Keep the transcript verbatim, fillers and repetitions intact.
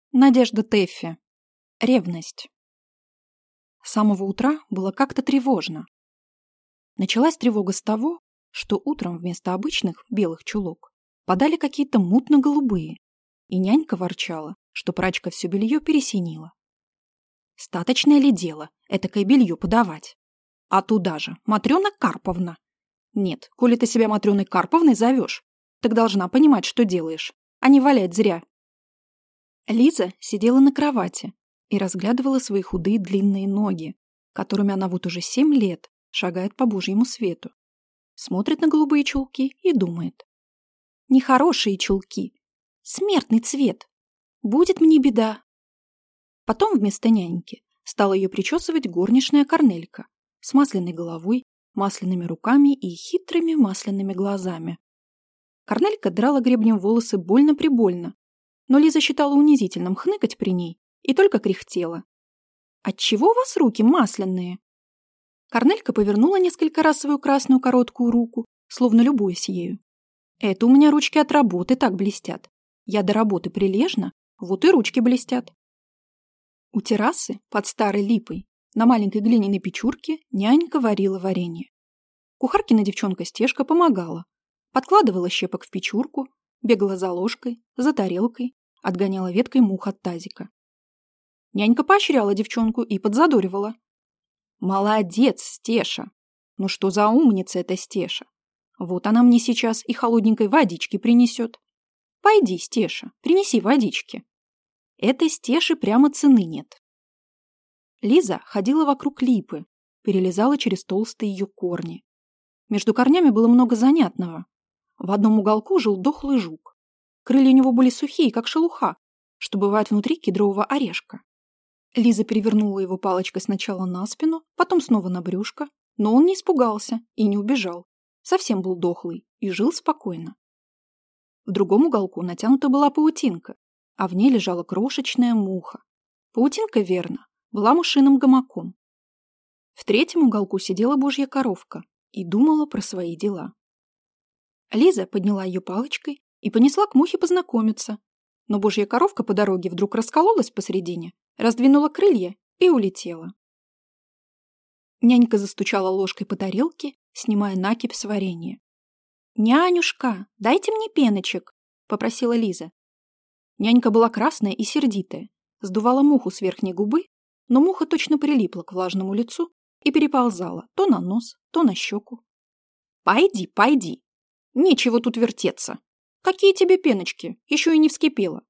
Надежда Тэффи. Ревность. С самого утра было как-то тревожно. Началась тревога с того, что утром вместо обычных белых чулок подали какие-то мутно-голубые, и нянька ворчала, что прачка все белье пересинила. Статочное ли дело этакое белье подавать? А туда же Матрена Карповна. Нет, коли ты себя Матрёной Карповной зовешь, так должна понимать, что делаешь, а не валять зря. Лиза сидела на кровати и разглядывала свои худые длинные ноги, которыми она вот уже семь лет шагает по Божьему свету. Смотрит на голубые чулки и думает. Нехорошие чулки. Смертный цвет. Будет мне беда. Потом вместо няньки стала ее причесывать горничная Корнелька с масляной головой, масляными руками и хитрыми масляными глазами. Корнелька драла гребнем волосы больно-прибольно, но Лиза считала унизительным хныкать при ней и только кряхтела. «Отчего у вас руки масляные?» Корнелька повернула несколько раз свою красную короткую руку, словно любуясь ею. «Это у меня ручки от работы так блестят. Я до работы прилежна, вот и ручки блестят». У террасы под старой липой на маленькой глиняной печурке нянька варила варенье. Кухаркина девчонка Стежка помогала, подкладывала щепок в печурку, бегала за ложкой, за тарелкой, отгоняла веткой мух от тазика. Нянька поощряла девчонку и подзадоривала. «Молодец, Стеша! Ну что за умница эта Стеша? Вот она мне сейчас и холодненькой водички принесет. Пойди, Стеша, принеси водички. Этой Стеши прямо цены нет». Лиза ходила вокруг липы, перелезала через толстые ее корни. Между корнями было много занятного. В одном уголку жил дохлый жук. Крылья у него были сухие, как шелуха, что бывает внутри кедрового орешка. Лиза перевернула его палочкой сначала на спину, потом снова на брюшко, но он не испугался и не убежал. Совсем был дохлый и жил спокойно. В другом уголку натянута была паутинка, а в ней лежала крошечная муха. Паутинка, верно, была мышиным гамаком. В третьем уголку сидела божья коровка и думала про свои дела. Лиза подняла ее палочкой и понесла к мухе познакомиться, но божья коровка по дороге вдруг раскололась посредине, раздвинула крылья и улетела. Нянька застучала ложкой по тарелке, снимая накипь с варенья. «Нянюшка, дайте мне пеночек», — попросила Лиза. Нянька была красная и сердитая, сдувала муху с верхней губы, но муха точно прилипла к влажному лицу и переползала то на нос, то на щеку. «Пойди, пойди! Нечего тут вертеться! Какие тебе пеночки? Еще и не вскипело!